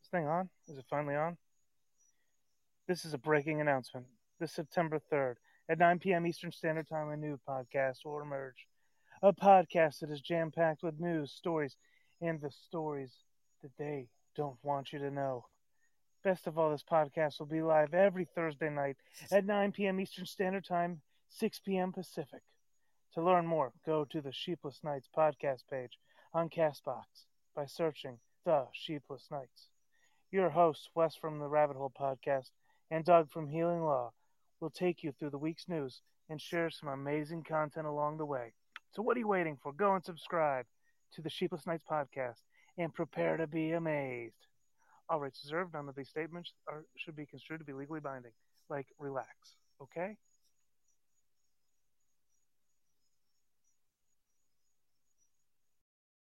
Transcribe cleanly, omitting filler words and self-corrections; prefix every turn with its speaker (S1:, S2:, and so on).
S1: This thing on? Is it finally on? This is a breaking announcement. This September 3rd at 9 p.m. Eastern Standard Time, a new podcast will emerge. A podcast that is jam packed with news, stories, and the stories that they don't want you to know. Best of all, this podcast will be live every Thursday night at 9 p.m. Eastern Standard Time, 6 p.m. Pacific. To learn more, go to the Sheepless Nights podcast page on Castbox by searching The Sheepless Nights. Your hosts, Wes from the Rabbit Hole podcast and Doug from Healing Law, will take you through the week's news and share some amazing content along the way. So what are you waiting for? Go and subscribe to the Sheepless Nights podcast and prepare to be amazed. All rights reserved. None of these statements should be construed to be legally binding. Like, relax, okay?